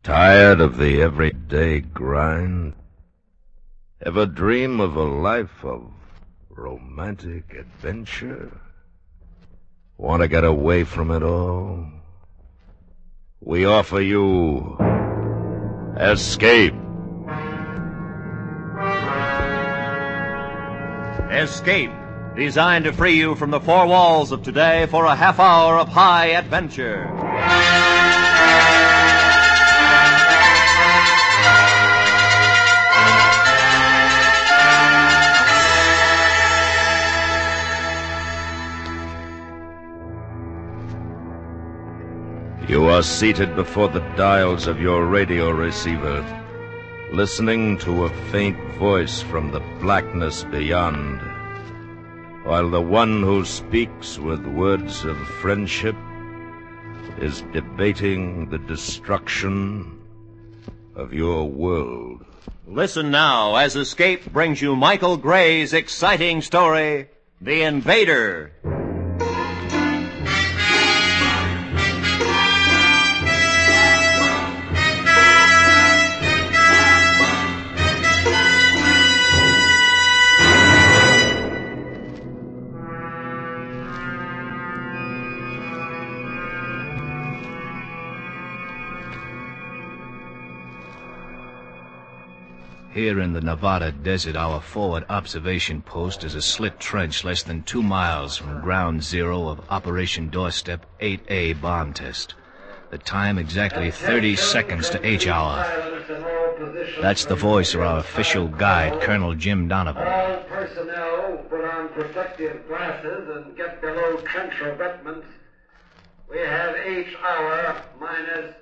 Tired of the everyday grind? Ever dream of a life of romantic adventure? Want to get away from it all? We offer you Escape. Escape, designed to free you from the four walls of today for a half hour of high adventure. You are seated before the dials of your radio receiver, listening to a faint voice from the blackness beyond, while the one who speaks with words of friendship is debating the destruction of your world. Listen now as Escape brings you Michael Gray's exciting story, The Invader. Here in the Nevada desert, our forward observation post is a slit trench less than 2 miles from ground zero of Operation Doorstep 8A bomb test. The time exactly 30 seconds to H hour. That's the voice of our official guide, Colonel Jim Donovan. All personnel put on protective glasses and get below trench abutments. We have H hour minus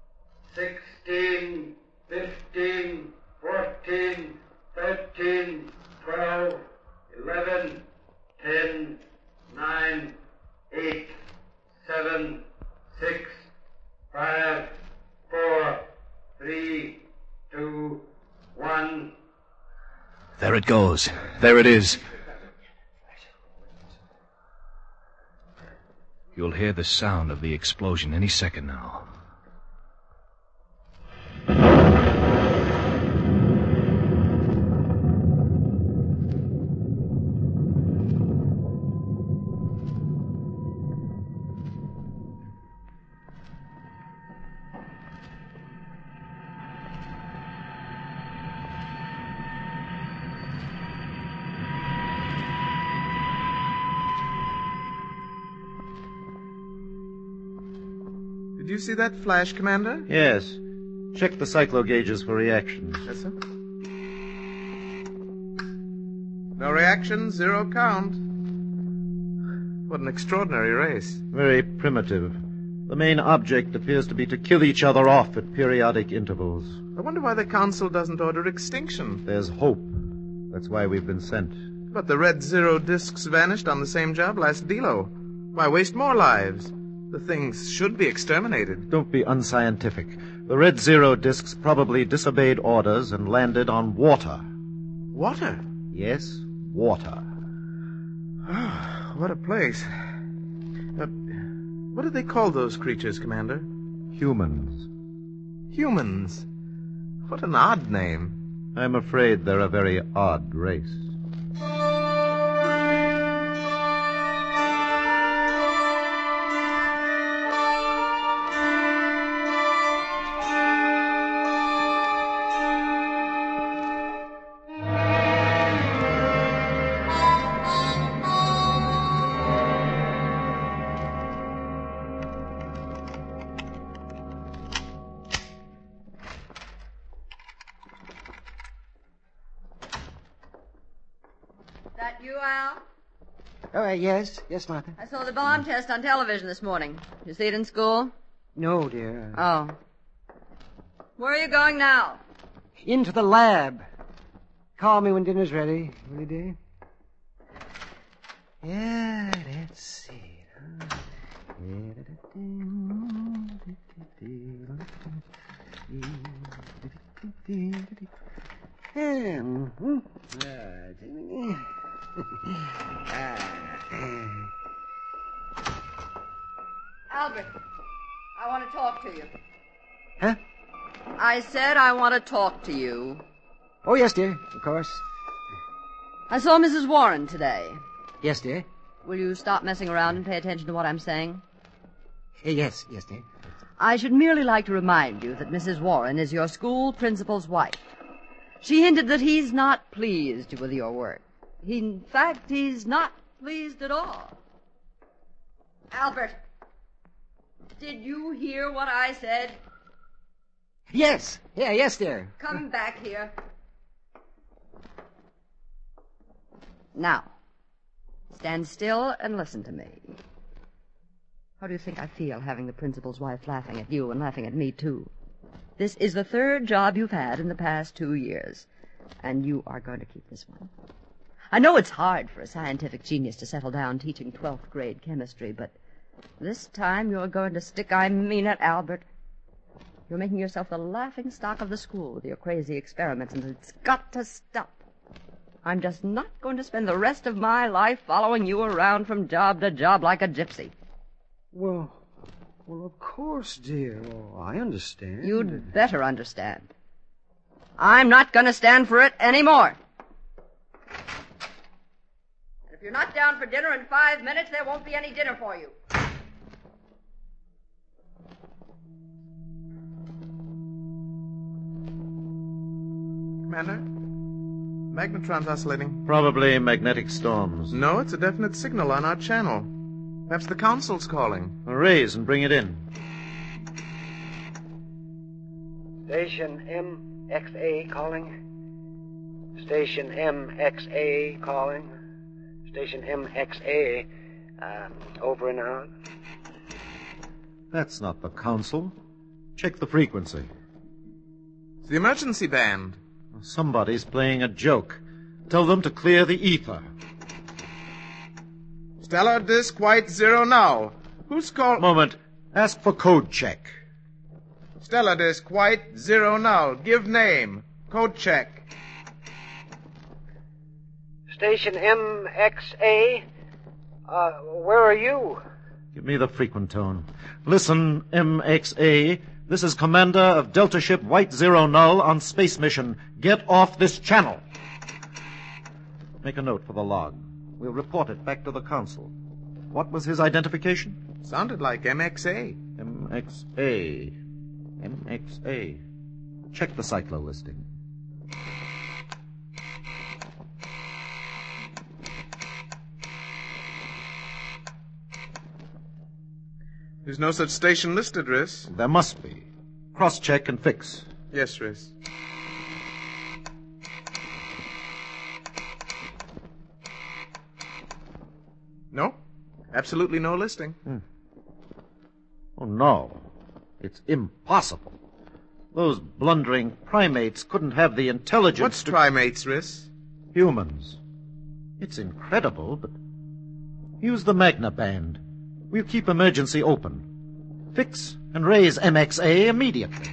16, 15, 14, 13, 12, 11, 10, 9, 8, 7, 6, 5, 4, 3, 2, 1. There it goes. There it is. You'll hear the sound of the explosion any second now. Did you see that flash, Commander? Yes. Check the cyclo gauges for reaction. Yes, sir. No reaction, 0 count. What an extraordinary race. Very primitive. The main object appears to be to kill each other off at periodic intervals. I wonder why the Council doesn't order extinction. There's hope. That's why we've been sent. But the Red Zero discs vanished on the same job last Delo. Why waste more lives? The things should be exterminated. Don't be unscientific. The Red Zero discs probably disobeyed orders and landed on water. Water? Yes, water. What a place. What do they call those creatures, Commander? Humans. Humans? What an odd name. I'm afraid they're a very odd race. That you, Al? Oh, yes, Martha. I saw the bomb test on television this morning. You see it in school? No, dear. Oh. Where are you going now? Into the lab. Call me when dinner's ready, will you, dear? Yeah, let's see. Albert, I want to talk to you. Huh? I said I want to talk to you. Oh, yes, dear. Of course. I saw Mrs. Warren today. Yes, dear. Will you stop messing around and pay attention to what I'm saying? Yes, dear. I should merely like to remind you that Mrs. Warren is your school principal's wife. She hinted that he's not pleased with your work. In fact, he's not pleased at all. Albert, did you hear what I said? Yes. Yes, dear. Come back here. Now, stand still and listen to me. How do you think I feel having the principal's wife laughing at you and laughing at me, too? This is the third job you've had in the past 2 years, and you are going to keep this one. I know it's hard for a scientific genius to settle down teaching 12th grade chemistry, but this time you're going to stick, I mean it, Albert. You're making yourself the laughing stock of the school with your crazy experiments, and it's got to stop. I'm just not going to spend the rest of my life following you around from job to job like a gypsy. Well, of course, dear. Oh, I understand. You'd better understand. I'm not going to stand for it anymore. If you're not down for dinner in 5 minutes, there won't be any dinner for you. Commander? Magnetron's oscillating. Probably magnetic storms. No, it's a definite signal on our channel. Perhaps the council's calling. Raise and bring it in. Station MXA calling. Station MXA calling. Station MXA. Over and out. That's not the council. Check the frequency. It's the emergency band. Somebody's playing a joke. Tell them to clear the ether. Stellar Disk White 0 now. Who's called... Moment. Ask for code check. Stellar Disk White 0 now. Give name. Code check. Station MXA. Where are you? Give me the frequent tone. Listen, MXA. This is Commander of Delta Ship White 0 Null on space mission. Get off this channel. Make a note for the log. We'll report it back to the council. What was his identification? Sounded like MXA. MXA. Check the cyclo listing. There's no such station listed, Riss. There must be. Cross-check and fix. Yes, Riss. No. Absolutely no listing. Oh, no. It's impossible. Those blundering primates couldn't have the intelligence What's primates, Riss? Humans. It's incredible, but... Use the Magna band. We'll keep emergency open. Fix and raise MXA immediately.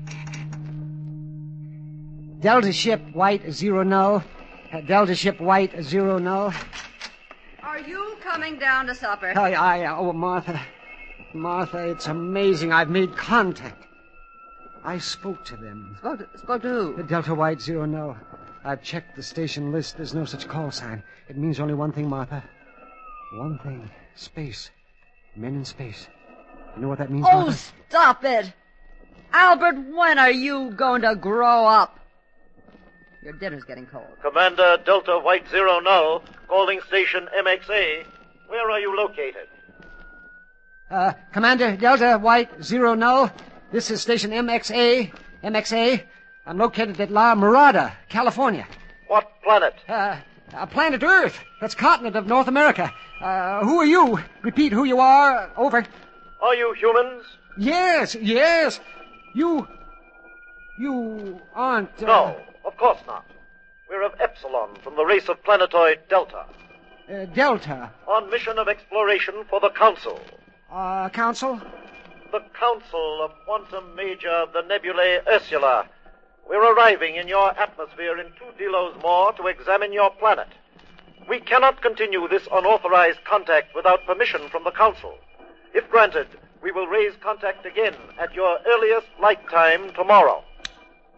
Delta Ship White 0 Null. Delta Ship White 0 Null. Are you coming down to supper? Oh, Martha. Martha, it's amazing. I've made contact. I spoke to them. Spoke to who? Delta White 0 Null. I've checked the station list. There's no such call sign. It means only one thing, Martha. One thing. Space. Men in space. You know what that means, Martha? Oh, stop it! Albert, when are you going to grow up? Your dinner's getting cold. Commander Delta White 0 Null, calling station MXA. Where are you located? Commander Delta White 0 Null. This is station MXA. MXA. I'm located at La Mirada, California. What planet? Planet Earth. That's continent of North America. Who are you? Repeat who you are. Over. Are you humans? Yes. You aren't... No, of course not. We're of Epsilon from the race of planetoid Delta. Delta. On mission of exploration for the Council. Council? The Council of Quantum Major, the nebulae Ursula. We're arriving in your atmosphere in 2 delos more to examine your planet. We cannot continue this unauthorized contact without permission from the Council. If granted, we will raise contact again at your earliest flight time tomorrow.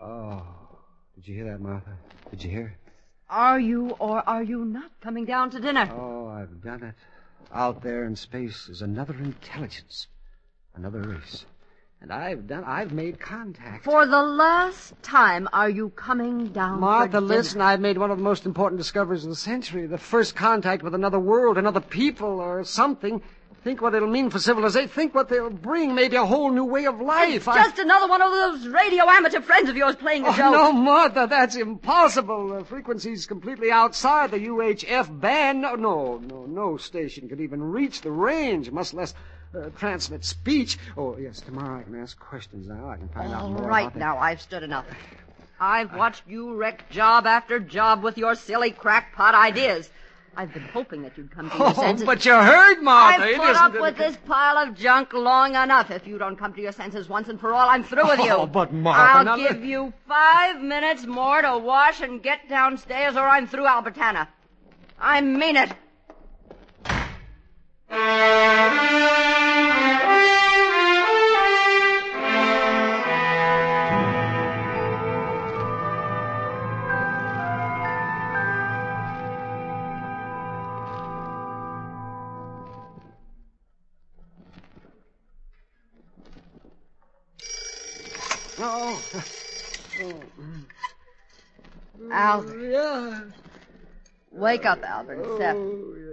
Oh, did you hear that, Martha? Did you hear? Are you or are you not coming down to dinner? Oh, I've done it. Out there in space is another intelligence, another race. And I've made contact. For the last time, are you coming down Martha, for dinner? listen, I've made one of the most important discoveries of the century. The first contact with another world, another people, or something. Think what it'll mean for civilization. Think what they'll bring. Maybe a whole new way of life. Just another one of those radio amateur friends of yours playing a joke. No, Martha, that's impossible. The frequency's completely outside the UHF band. No station could even reach the range, much less transmit speech. Oh, yes, tomorrow I can ask questions now. I can find out more All right, about now, I've stood enough. I've watched you wreck job after job with your silly crackpot ideas. I've been hoping that you'd come to your senses. But you heard, Martha. I've put up with this pile of junk long enough. If you don't come to your senses once and for all, I'm through with you. Oh, but Martha... I'll give you 5 minutes more to wash and get downstairs, or I'm through Albertana. I mean it. Albert. Yeah. Wake up, Albert. It's 7.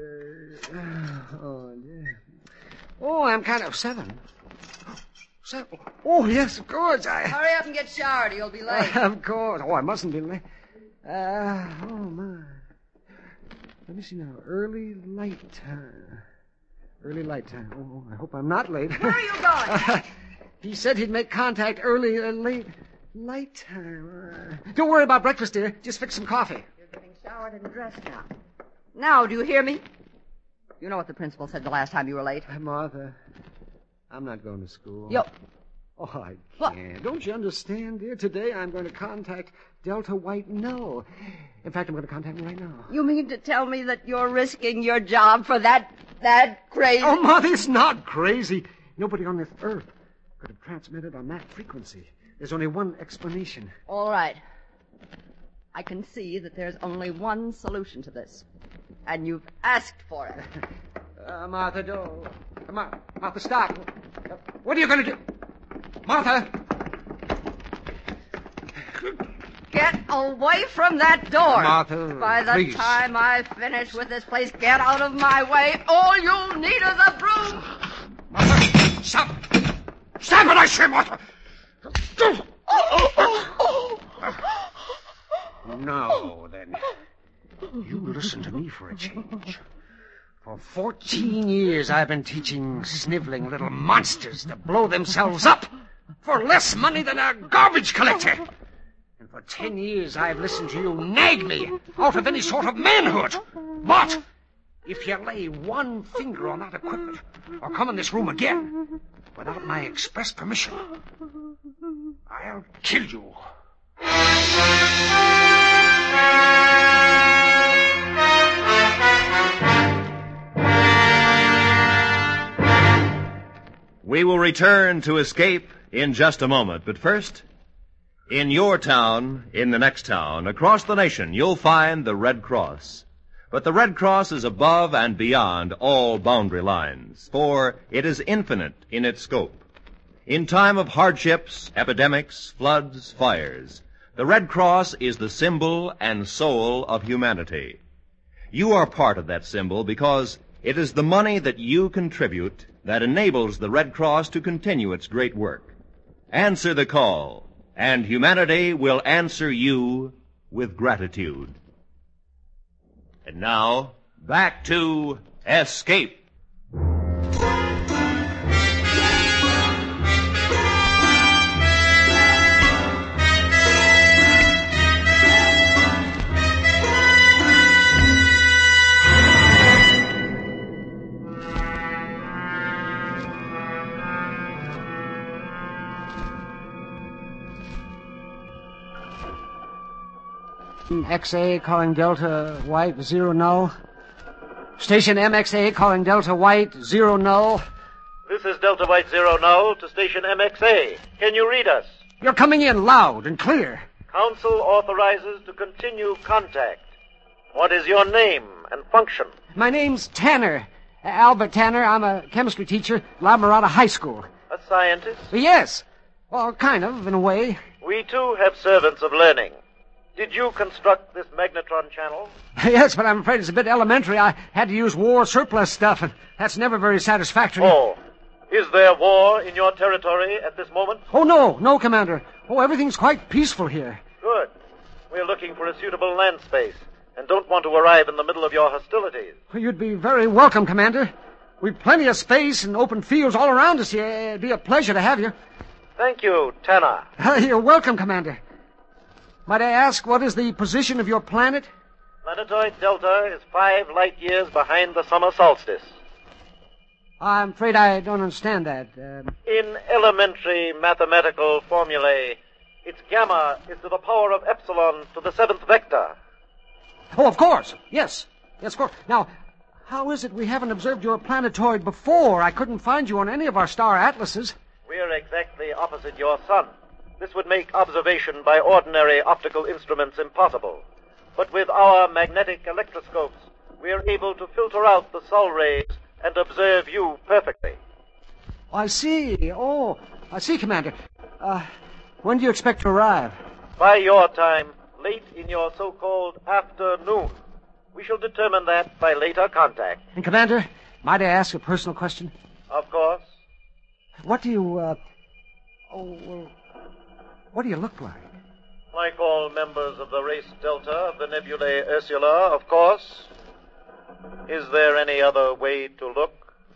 Oh, I'm kind of 7. 7. Oh, yes, of course. Hurry up and get showered, or you'll be late. Of course. Oh, I mustn't be late. Oh, my. Let me see now. Early light time. Early light time. Oh, I hope I'm not late. Where are you going? He said he'd make contact early, late. Light time. Don't worry about breakfast, dear. Just fix some coffee. You're getting showered and dressed now. Now, do you hear me? You know what the principal said the last time you were late. Martha, I'm not going to school. Oh, I can't. Don't you understand, dear? Today I'm going to contact Delta White Null. In fact, I'm going to contact him right now. You mean to tell me that you're risking your job for that crazy... Oh, Martha, it's not crazy. Nobody on this earth could have transmitted on that frequency. There's only one explanation. All right. I can see that there's only one solution to this. And you've asked for it. Martha, don't. Martha, stop. What are you going to do? Martha! Get away from that door. Martha, By the please. time I finish with this place, get out of my way. All you'll need is a broom. Martha, stop! Stop it, I say, Martha! Now, then. You listen to me for a change. For 14 years, I've been teaching sniveling little monsters to blow themselves up for less money than a garbage collector. And for 10 years, I've listened to you nag me out of any sort of manhood. But if you lay one finger on that equipment or come in this room again without my express permission, I'll kill you. We will return to Escape in just a moment, but first, in your town, in the next town, across the nation, you'll find the Red Cross. But the Red Cross is above and beyond all boundary lines, for it is infinite in its scope. In time of hardships, epidemics, floods, fires, the Red Cross is the symbol and soul of humanity. You are part of that symbol because it is the money that you contribute that enables the Red Cross to continue its great work. Answer the call, and humanity will answer you with gratitude. And now, back to Escape. XA calling Delta White 0 null. Station MXA calling Delta White 0 null. This is Delta White 0 null to station MXA. Can you read us? You're coming in loud and clear. Council authorizes to continue contact. What is your name and function? My name's Tanner. Albert Tanner. I'm a chemistry teacher at La Mirada High School. A scientist? Yes. Well, kind of, in a way. We, too, have servants of learning. Did you construct this magnetron channel? Yes, but I'm afraid it's a bit elementary. I had to use war surplus stuff, and that's never very satisfactory. Oh. Is there war in your territory at this moment? Oh, no, Commander. Oh, everything's quite peaceful here. Good. We're looking for a suitable land space and don't want to arrive in the middle of your hostilities. Well, you'd be very welcome, Commander. We've plenty of space and open fields all around us here. It'd be a pleasure to have you. Thank you, Tanner. You're welcome, Commander. Might I ask, what is the position of your planet? Planetoid Delta is 5 light years behind the summer solstice. I'm afraid I don't understand that. In elementary mathematical formulae, its gamma is to the power of epsilon to the 7th vector. Oh, of course. Yes, of course. Now, how is it we haven't observed your planetoid before? I couldn't find you on any of our star atlases. We're exactly opposite your sun. This would make observation by ordinary optical instruments impossible. But with our magnetic electroscopes, we're able to filter out the sol rays and observe you perfectly. I see. Oh, I see, Commander. When do you expect to arrive? By your time, late in your so-called afternoon. We shall determine that by later contact. And, Commander, might I ask a personal question? Of course. What do you, what do you look like? Like all members of the race Delta of the nebulae Ursula, of course. Is there any other way to look?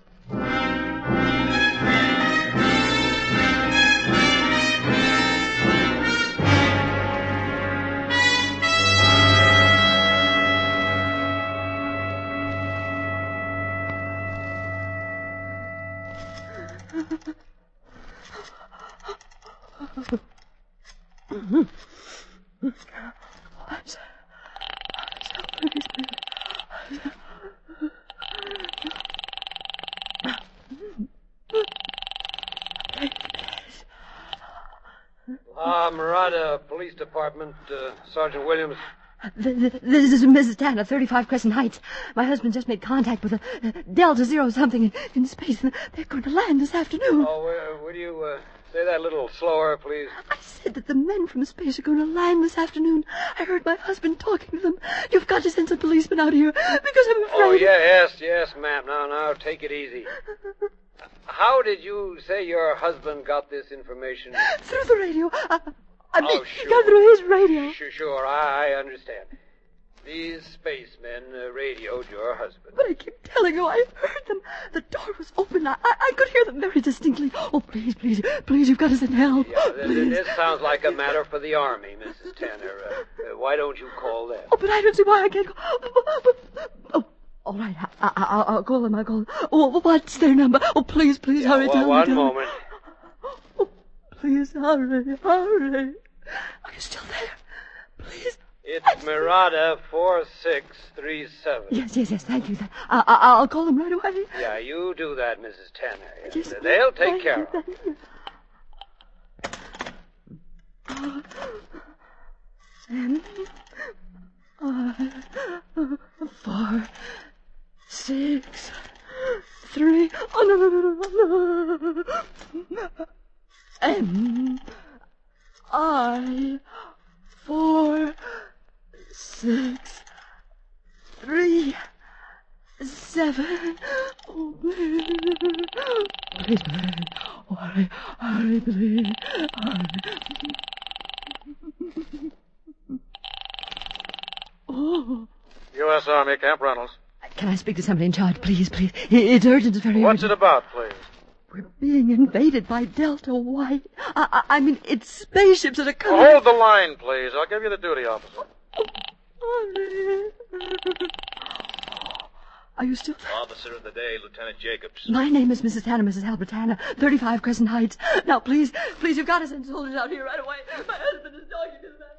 Mirada Police Department, Sergeant Williams. This is Mrs. Tanner, 35 Crescent Heights. My husband just made contact with a Delta Zero something in space, and they're going to land this afternoon. Oh, would you say that a little slower, please? I said that the men from space are going to land this afternoon. I heard my husband talking to them. You've got to send some policemen out here, because I'm afraid... Oh, yes, ma'am. Now, take it easy. How did you say your husband got this information? Through the radio. I mean, sure. he got through his radio. Sure, I understand. These spacemen radioed your husband. But I keep telling you, I heard them. The door was open. I could hear them very distinctly. Oh, please, you've got to send help. Yeah, this sounds like a matter for the Army, Mrs. Tanner. Why don't you call them? Oh, but I don't see why I can't go. Oh, all right, I'll call them. Oh, what's their number? Oh, please, hurry. Well, one moment. Oh, please, hurry. Are you still there? Please. It's Mirada 4637. Yes, thank you. I'll call them right away. Yeah, you do that, Mrs. Tanner. Yes, they'll take care of it. And 4, 6, 3. Oh, no. M-I 4, 6, 3, 7. Oh, please. Hurry, please. Oh. U.S. Army, Camp Reynolds. Can I speak to somebody in charge, please? It's urgent. It's very urgent. What's it about, please? We're being invaded by Delta White. I mean, it's spaceships that are coming. Well, hold the line, please. I'll give you the duty officer. Are you still there? Officer of the day, Lieutenant Jacobs. My name is Mrs. Tanner, Mrs. Albert Tanner, 35 Crescent Heights. Now, please, you've got to send soldiers out here right away. My husband is talking to them.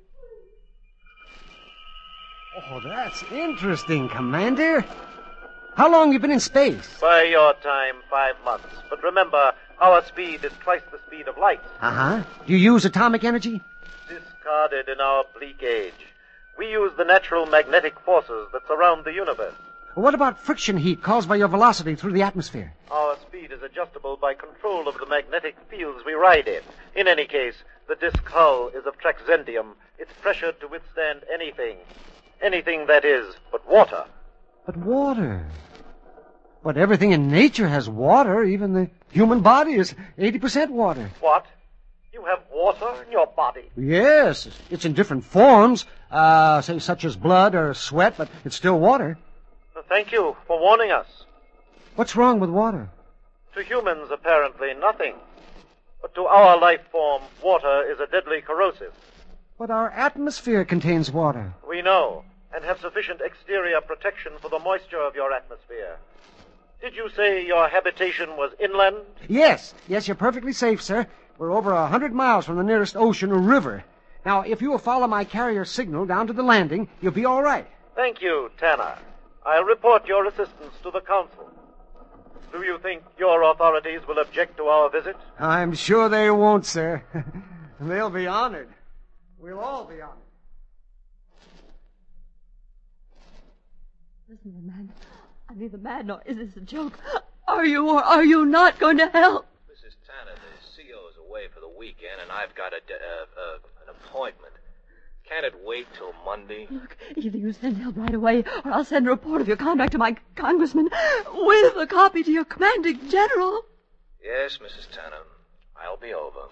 Oh, that's interesting, Commander. How long you been in space? By your time, 5 months. But remember, our speed is twice the speed of light. Uh-huh. Do you use atomic energy? Discarded in our bleak age. We use the natural magnetic forces that surround the universe. What about friction heat caused by your velocity through the atmosphere? Our speed is adjustable by control of the magnetic fields we ride in. In any case, the disk hull is of Traxendium. It's pressured to withstand anything. Anything, that is, but water. But water. But everything in nature has water. Even the human body is 80% water. What? You have water in your body? Yes. It's in different forms, say such as blood or sweat, but it's still water. Thank you for warning us. What's wrong with water? To humans, apparently nothing. But to our life form, water is a deadly corrosive. But our atmosphere contains water. We know, and have sufficient exterior protection for the moisture of your atmosphere. Did you say your habitation was inland? Yes, you're perfectly safe, sir. We're over 100 miles from the nearest ocean or river. Now, if you will follow my carrier signal down to the landing, you'll be all right. Thank you, Tanner. I'll report your assistance to the council. Do you think your authorities will object to our visit? I'm sure they won't, sir. They'll be honored. We'll all be honored. Listen, man. I'm either mad nor is this a joke. Are you or are you not going to help? Mrs. Tanner, the CO is away for the weekend, and I've got an appointment. Can't it wait till Monday? Look, either you send help right away, or I'll send a report of your conduct to my congressman with a copy to your commanding general. Yes, Mrs. Tanner. I'll be over.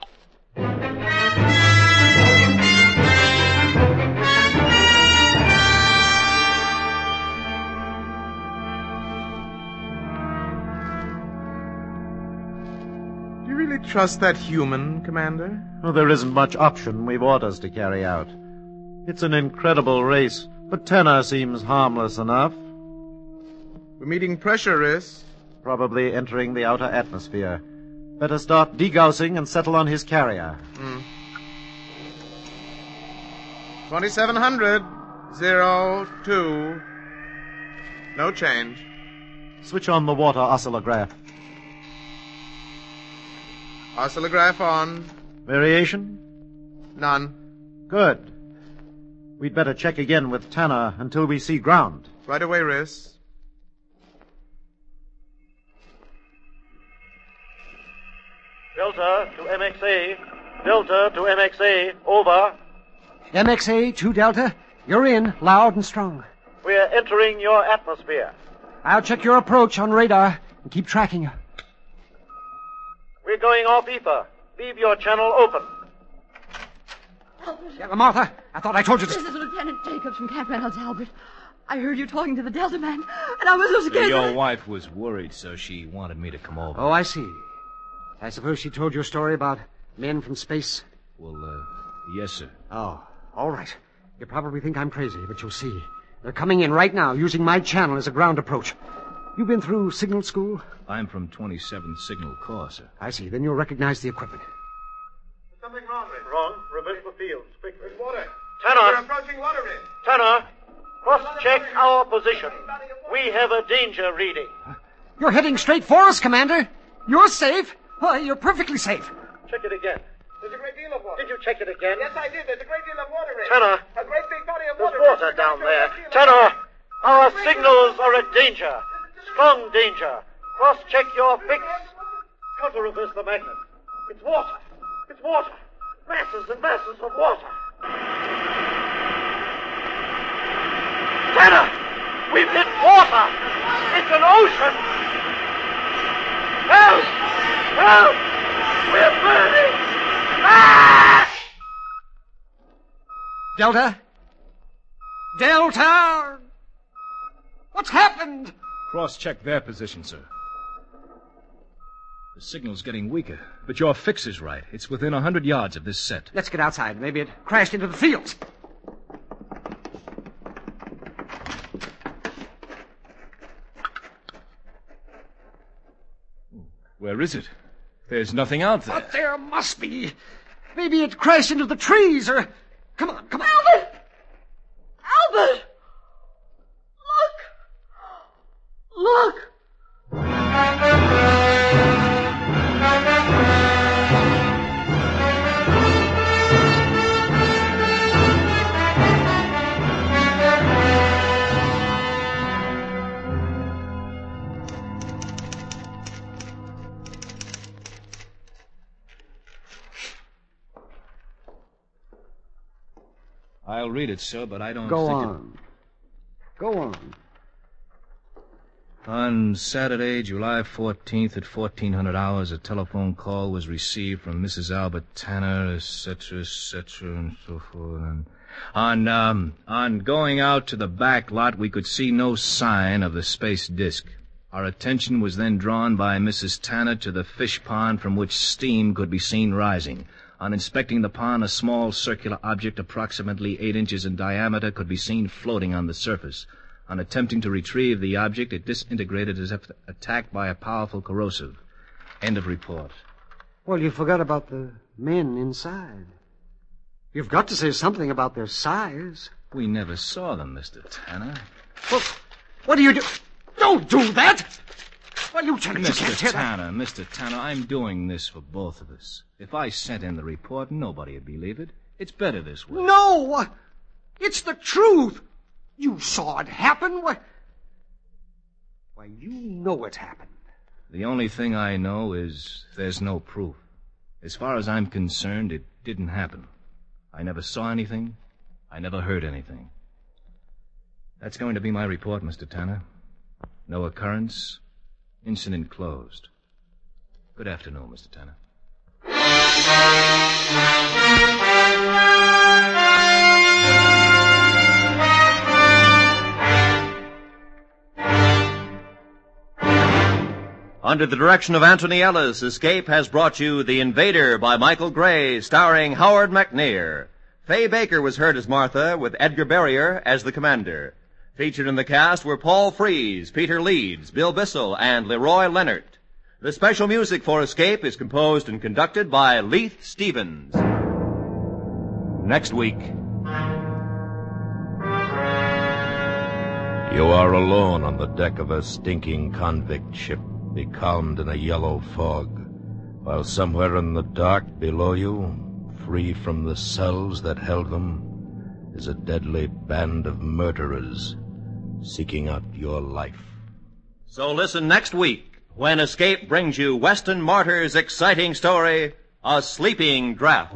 Do you really trust that human, Commander? Well, there isn't much option. We've orders to carry out. It's an incredible race, but Tanner seems harmless enough. We're meeting pressure, Riss. Probably entering the outer atmosphere. Better start degaussing and settle on his carrier. 2700. 02. No change. Switch on the water oscillograph. Oscillograph on. Variation? None. Good. We'd better check again with Tanner until we see ground. Right away, Riss. Delta to MXA. Delta to MXA. Over. MXA 2 Delta, you're in, loud and strong. We're entering your atmosphere. I'll check your approach on radar and keep tracking you. We're going off ether. Leave your channel open. Yeah, Martha, I thought I told you This this. is Lieutenant Jacobs from Camp Reynolds, Albert. I heard you talking to the Delta man, and I was so scared. Your wife was worried, so she wanted me to come over. Oh, I see. I suppose she told your story about men from space? Well, yes, sir. Oh, all right. You probably think I'm crazy, but you'll see. They're coming in right now, using my channel as a ground approach. You been through signal school? I'm from 27th Signal Corps, sir. I see. Then you'll recognize the equipment. There's something wrong, Rick. Wrong. Reverse the fields. Quickly. There's water. Tanner. We're approaching water, Rick. Tanner. Cross-check our position. We have a danger reading. You're heading straight for us, Commander. You're safe. Oh, you're perfectly safe. Check it again. There's a great deal of water. Did you check it again? Yes, I did. There's a great deal of water, Rick. Tanner. A great big body of There's water. water down there. Tanner. Our signals are a danger. Strong danger. Cross-check your fix. Counter-reverse the magnet. It's water. It's water. Masses and masses of water. Tanner! We've hit water! It's an ocean! Help! Help! We're burning! Ah! Delta? Delta! What's happened? Cross-check their position, sir. The signal's getting weaker, but your fix is right. It's within 100 yards of this set. Let's get outside. Maybe it crashed into the fields. Where is it? There's nothing out there. But there must be. Maybe it crashed into the trees, or... Come on, come on. Albert! Look! Look! I'll read it, sir, but I don't Go think on. Go on. On Saturday, July 14th at 1400 hours, a telephone call was received from Mrs. Albert Tanner, etc., and so forth. And on going out to the back lot, we could see no sign of the space disk. Our attention was then drawn by Mrs. Tanner to the fish pond from which steam could be seen rising. On inspecting the pond, a small circular object approximately 8 inches in diameter could be seen floating on the surface. On attempting to retrieve the object, it disintegrated as if attacked by a powerful corrosive. End of report. Well, you forgot about the men inside. You've got to say something about their size. We never saw them, Mr. Tanner. Well, what do you do? Don't do that! Well, Lieutenant, you can't Mr. tell that. Mr. Tanner, I'm doing this for both of us. If I sent in the report, nobody would believe it. It's better this way. No! It's the truth! You saw it happen. Why, you know it happened. The only thing I know is there's no proof. As far as I'm concerned, it didn't happen. I never saw anything. I never heard anything. That's going to be my report, Mr. Tanner. No occurrence. Incident closed. Good afternoon, Mr. Tanner. Under the direction of Anthony Ellis, Escape has brought you The Invader by Michael Gray, starring Howard McNear. Fay Baker was heard as Martha, with Edgar Barrier as the commander. Featured in the cast were Paul Frees, Peter Leeds, Bill Bissell, and Leroy Leonard. The special music for Escape is composed and conducted by Leith Stevens. Next week. You are alone on the deck of a stinking convict ship, becalmed in a yellow fog, while somewhere in the dark below you, free from the cells that held them, is a deadly band of murderers seeking out your life. So listen next week when Escape brings you Weston Martyr's exciting story, A Sleeping Draft.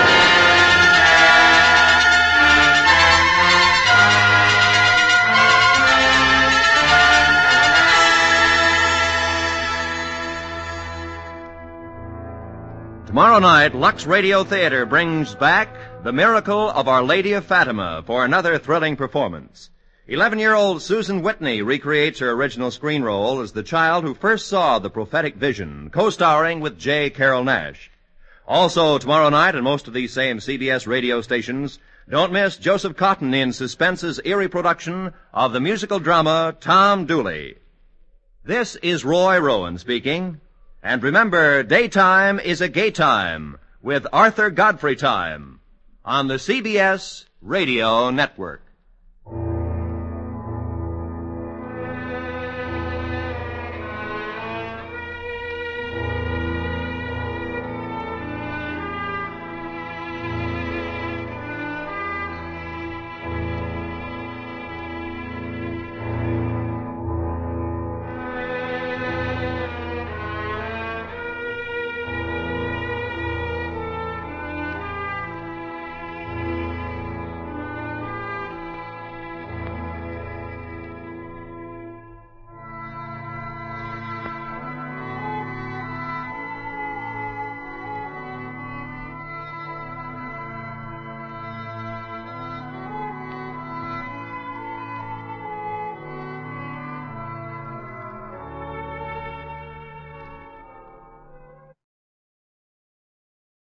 Tomorrow night, Lux Radio Theater brings back The Miracle of Our Lady of Fatima for another thrilling performance. 11-year-old Susan Whitney recreates her original screen role as the child who first saw the prophetic vision, co-starring with J. Carrol Naish. Also, tomorrow night, on most of these same CBS radio stations, don't miss Joseph Cotton in Suspense's eerie production of the musical drama Tom Dooley. This is Roy Rowan speaking. And remember, daytime is a gay time with Arthur Godfrey Time on the CBS Radio Network.